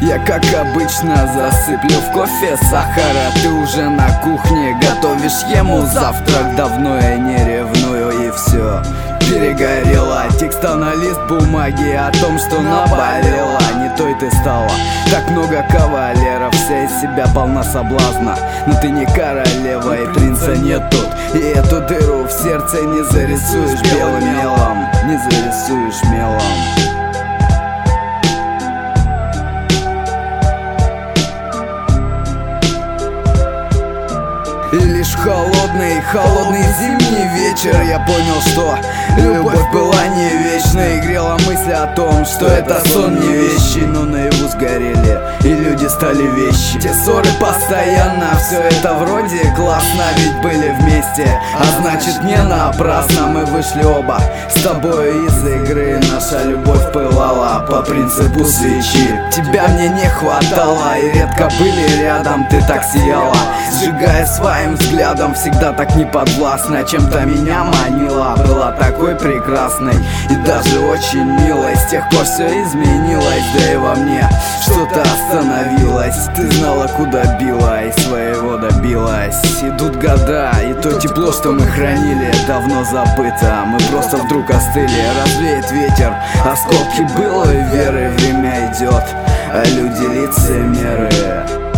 Я, как обычно, засыплю в кофе сахара. Ты уже на кухне готовишь ему завтрак. Давно я не ревную, и все перегорела. Текста на лист бумаги о том, что наболела. Не той ты стала, так много кавалеров. Вся из себя полна соблазна, но ты не королева, и принца нет тут. И эту дыру в сердце не зарисуешь белым мелом, не зарисуешь мелом. И лишь холодный зимний вечер я понял, что любовь была не вечной. И грела мысль о том, что это сон не вещи. Но наяву сгорели, и люди стали вещи. Те ссоры постоянно, все это вроде классно, ведь были вместе, а значит не напрасно. Мы вышли оба с тобой из игры. Наша любовь пылала по принципу свечи. Тебя мне не хватало, и редко были рядом. Ты так сияла, сжигая своим взглядом, всегда так неподвластна. Чем-то меня манила, была такой прекрасной и даже очень милой. С тех пор все изменилось, да и во мне что-то остановилось. Ты знала, куда била, и своего добилась. Идут года, и то тепло, что мы хранили, давно забыто. Мы просто вдруг остыли, развеет ветер осколки былой веры. Время идет, а люди лицемеры.